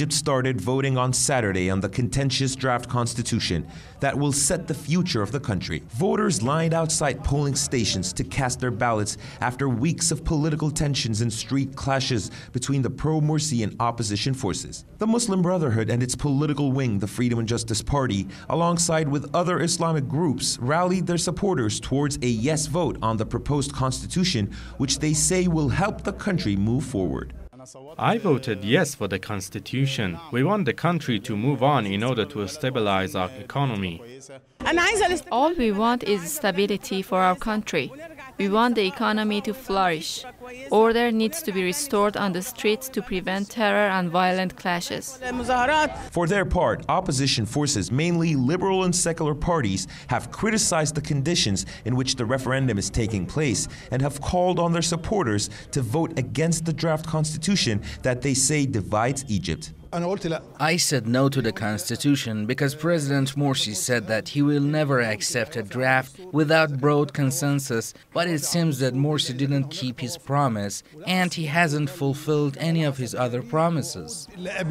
Egypt started voting on Saturday on the contentious draft constitution that will set the future of the country. Voters lined outside polling stations to cast their ballots after weeks of political tensions and street clashes between the pro-Morsi and opposition forces. The Muslim Brotherhood and its political wing, the Freedom and Justice Party, alongside with other Islamic groups, rallied their supporters towards a yes vote on the proposed constitution, which they say will help the country move forward. I voted yes for the constitution. We want the country to move on in order to stabilize our economy. All we want is stability for our country. We want the economy to flourish. Order needs to be restored on the streets to prevent terror and violent clashes. For their part, opposition forces, mainly liberal and secular parties, have criticized the conditions in which the referendum is taking place and have called on their supporters to vote against the draft constitution that they say divides Egypt. I said no to the constitution because President Morsi said that he will never accept a draft without broad consensus, but it seems that Morsi didn't keep his promise and he hasn't fulfilled any of his other promises.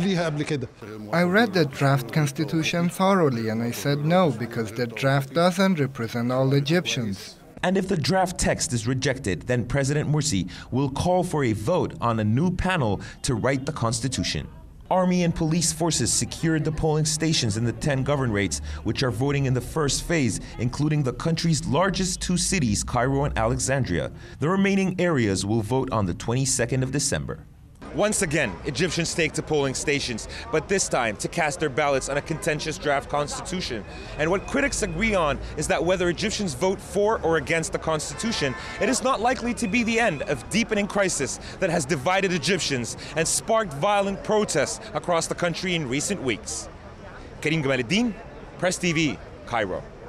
I read the draft constitution thoroughly and I said no because the draft doesn't represent all Egyptians. And if the draft text is rejected, then President Morsi will call for a vote on a new panel to write the constitution. Army and police forces secured the polling stations in the 10 governorates, which are voting in the first phase, including the country's largest two cities, Cairo and Alexandria. The remaining areas will vote on the 22nd of December. Once again, Egyptians take to polling stations, but this time to cast their ballots on a contentious draft constitution. And what critics agree on is that whether Egyptians vote for or against the constitution, it is not likely to be the end of deepening crisis that has divided Egyptians and sparked violent protests across the country in recent weeks. Karim Gamaluddin, Press TV, Cairo.